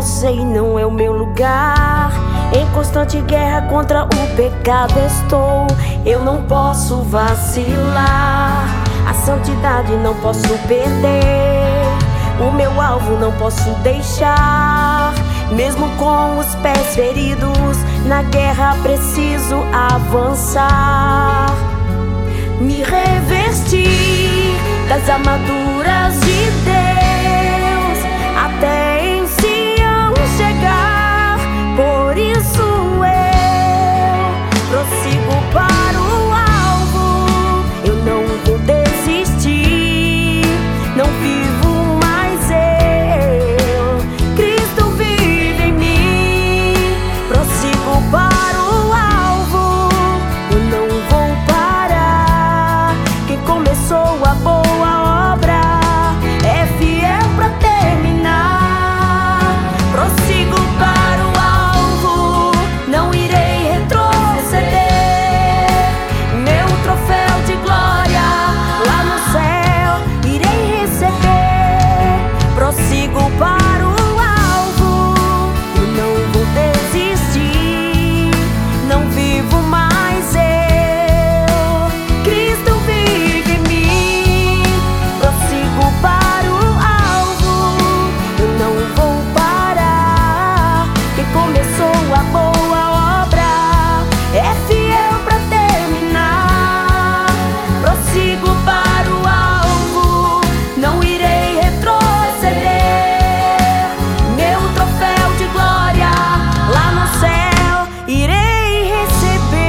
eu sei, não é o meu lugar. Em constante guerra contra o pecado estou. Eu não posso vacilar, a santidade não posso perder. O meu alvo não posso deixar. Mesmo com os pés feridos, na guerra preciso avançar. Me revestir das armaduras de Deus, até em Sião chegar. Por isso eu prossigo para o alvo. Eu não vou desistir, não vivo mais eu, Cristo vive em mim. Prossigo para o alvo, eu não vou parar. Quem começou a boa obra é fiel pra terminar. Prossigo para o alvo, não irei retroceder. Meu troféu de glória lá no céu irei receber. Prossigo para o alvo, eu não vou desistir, não vivo mais eu, Cristo vive em mim. Prossigo para o alvo, eu não vou parar. Quem começou a boa obra é fiel pra terminar. Prossigo para o alvo, não irei retroceder. Meu troféu de glória lá no céu irei receber.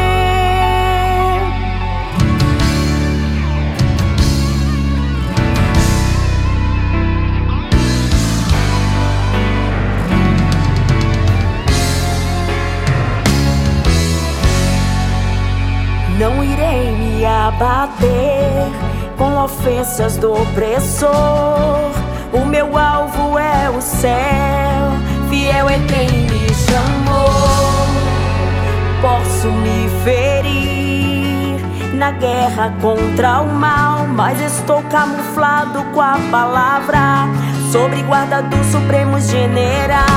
Não irei me abater com ofensas do opressor. O meu alvo é o céu, fiel é quem me chamou. Posso me ferir na guerra contra o mal, mas estou camuflado com a palavra, sobre guarda do Supremo General.